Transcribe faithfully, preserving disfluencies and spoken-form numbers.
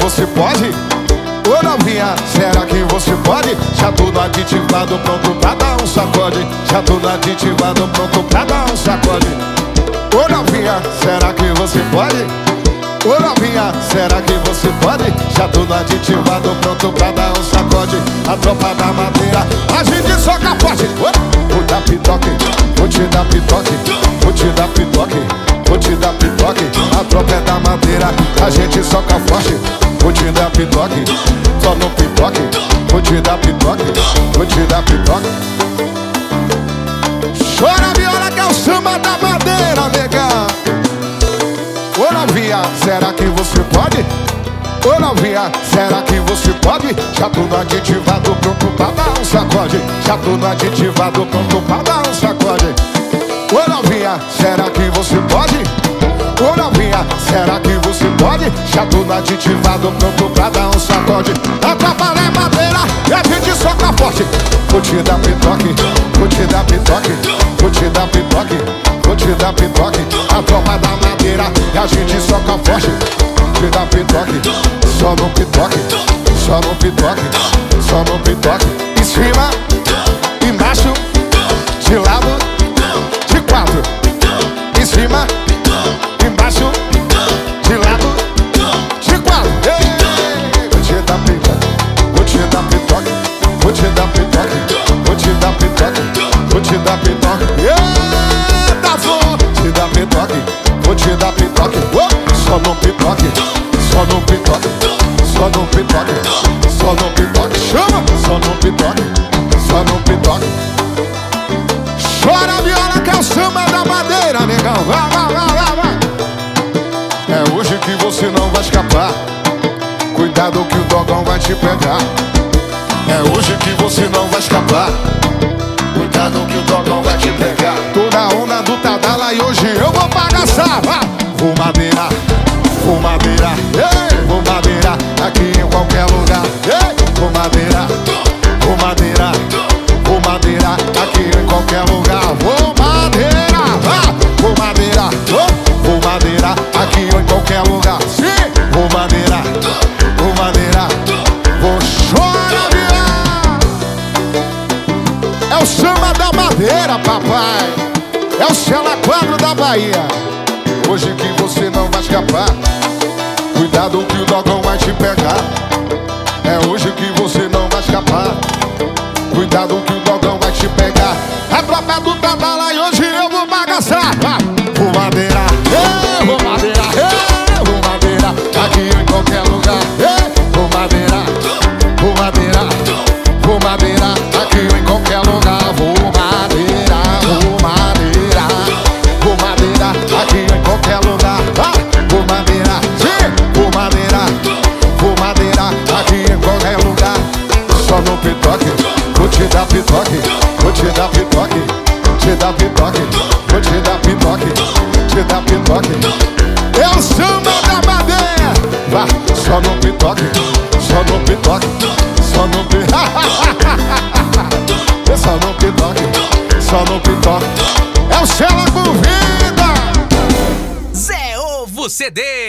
você pode? Ô novinha, será que você pode? Já tudo aditivado, pronto pra dar um sacode. Já tudo aditivado, pronto pra dar um sacode. Ô novinha, será que você pode? Ô novinha, será que você pode? Já tudo aditivado, pronto pra dar um sacode. A tropa da madeira, a gente soca forte. Vou dar pitoque, vou te dar pitoque, vou te dar pitoque, vou te dar pitoque. A tropa é da madeira, a gente soca forte. Vou te dar pitoque, só no pitoque. Vou te dar pitoque, vou te dar pitoque. Chora a viola que é o samba da madeira, negão. Ô novinha, será que você pode? Ô novinha, será que você pode? Já tudo aditivado, pronto pra dar um sacode. Já tudo aditivado, pronto pra dar um sacode. Ô novinha, será que você pode? Ô novinha, será que você pode? Já tudo aditivado, pronto pra dar um sacode. A tropa é madeira e a gente soca forte. Vou te dar pitoque, vou te dar pitoque, vou te dar pitoque, vou te dar pitoque. A tropa da madeira e a gente soca forte. Vou te dar pitoque, só no pitoque, só no pitoque, só no pitoque. Em cima, embaixo, de lado, de quatro. Em cima, embaixo, de lado, de quatro. Ei, vou te dar pitoque, vou te dar pitoque, vou te dar pitoque, vou te dar pitoque, vou te dar pitoque. Eita, vou te dar pitoque, vou te dar pitoque. Só no pitoque, só no pitoque, só no pitoque, só no pitoque. Chama, só no pitoque, só no pitoque. Chora a viola que é o samba da madeira, negão. Vai, vai, vai, vai, vai. É hoje que você não vai escapar. Cuidado que o dogão vai te pegar. É hoje que você não vai escapar. Cuidado que o dogão vai te pegar. Toda onda do Tadala e hoje eu vou bagaçar. Vou madeira, vou madeira, ei, vou madeira, aqui em qualquer lugar. Ei, vou madeira, vou madeira, vou madeira, aqui em qualquer lugar. Vou madeira, ah, vou madeira, oh, vou madeira, aqui em qualquer lugar. Sim, vou madeira, vou madeira, vou chorar. É o samba da madeira, papai. É o Cela Quadro da Bahia. Hoje que você não vai escapar. Cuidado que o dogão vai te pegar. É hoje que você não vai escapar. Cuidado que o dogão vai te pegar. A tropa do Tadala e hoje eu vou bagaçar. Vou madeira, é, vou madeira, é, vou madeira, aqui em qualquer lugar. É, vou madeira, vou madeira, vou madeira, aqui em qualquer lugar. Vou madeira, vou madeira, vou madeira, aqui em qualquer lugar. Ah, vou madeira, sim, vou madeira, vou madeira, aqui em qualquer lugar. Só no pitoque, vou te dar pitoque, vou te dar pitoque, te dar pitoque, vou te dar pitoque, te dar pitoque. É o samba da madeira. Vá, só no pitoque, só no pitoque, só no pitoque. Só no pitoque, só no pitoque. É o Cela Convida. Zé Ovo C D.